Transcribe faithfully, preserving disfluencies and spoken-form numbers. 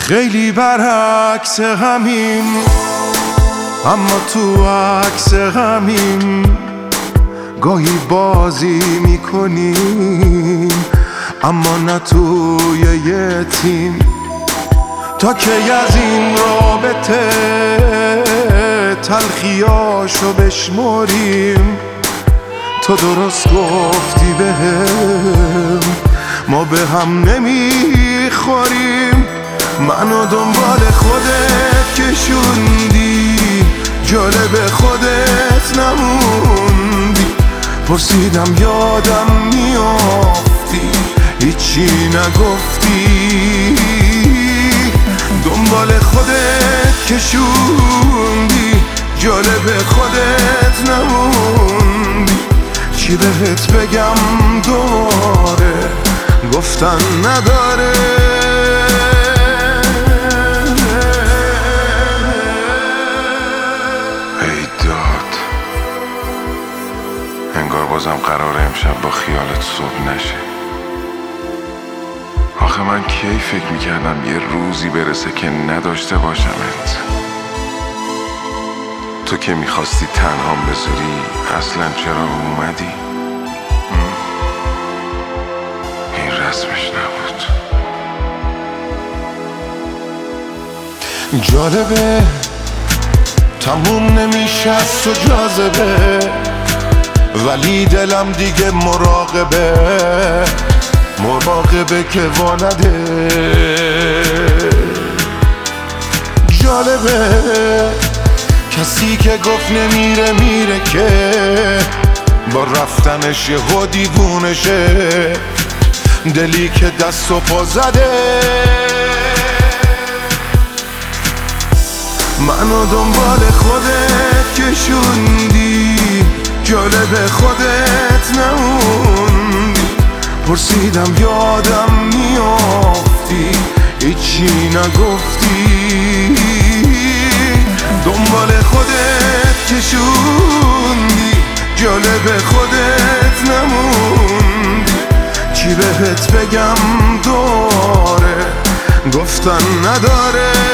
خیلی برعکس همیم، اما تو عکس همیم. گاهی بازی میکنیم اما نه توی یه تیم. تا که از این رابطه تلخیاشو بشمریم. تو درست گفتی بهم ما به هم نمیخوریم. منو دنبال خودت کشوندی، جالب خودت نموندی. پرسیدم یادم میافتی، هیچی نگفتی. دنبال خودت کشوندی، جالب خودت نموندی. چی بهت بگم دوباره، گفتن نداره. ای داد، انگار بازم قراره امشب با خیالت صبح نشه. آخه من کی فکر میکردم یه روزی برسه که نداشته باشمت. تو که میخواستی تنهام بذاری، اصلا چرا اومدی؟ این رسمش نبود. جالبه تموم نمیشه از تو جاذبه، ولی دلم دیگه مراقبه. مراقبه که وانده. جالبه کسی که گفت نمیره میره، که با رفتنش یهو دیوونشه. دلی که دست و پا زده. منو دنبال خودت کشوندی، جالب خودت نموندی. پرسیدم یادم میافتی، هیچی نگفتی. دنبال خودت کشوندی، جالب خودت نموندی. چی بهت بگم دوباره، گفتن نداره.